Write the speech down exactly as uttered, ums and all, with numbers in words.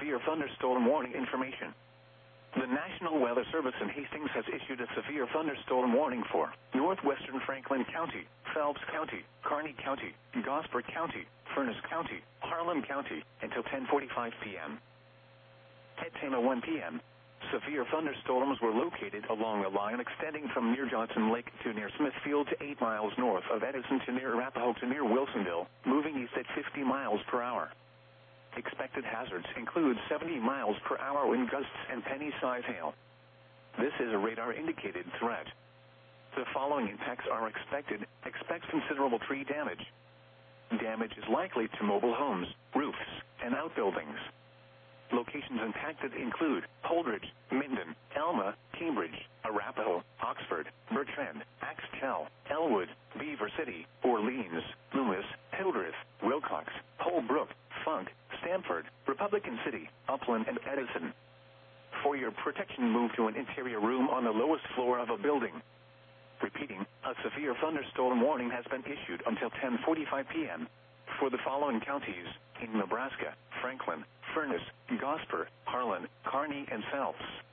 severe thunderstorm warning information. The National Weather Service in Hastings has issued a severe thunderstorm warning for northwestern Franklin County, Phelps County, Kearney County, Gosford County, Furnace County, Harlan County until ten forty-five p.m. At ten oh one p.m., severe thunderstorms were located along a line extending from near Johnson Lake to near Smithfield to eight miles north of Edison to near Arapahoe to near Wilsonville, moving east at fifty miles per hour. Expected hazards include seventy miles per hour wind gusts and penny-size hail. This is a radar-indicated threat. The following impacts are expected. Expect considerable tree damage. Damage is likely to mobile homes, roofs, and outbuildings. Locations impacted include Holdridge, Minden, Elma, Cambridge, Arapahoe, Oxford, Bertrand, Axtell, Elwood, Beaver City, Orleans, Loomis, Hildreth, Wilcox, Holbrook, Funk, Stamford, Republican City, Upland, and Edison. For your protection, move to an interior room on the lowest floor of a building. Repeating, a severe thunderstorm warning has been issued until ten forty-five p.m. for the following counties in Nebraska: Franklin, Furnace, Gosper, Harlan, Kearney, and Phelps.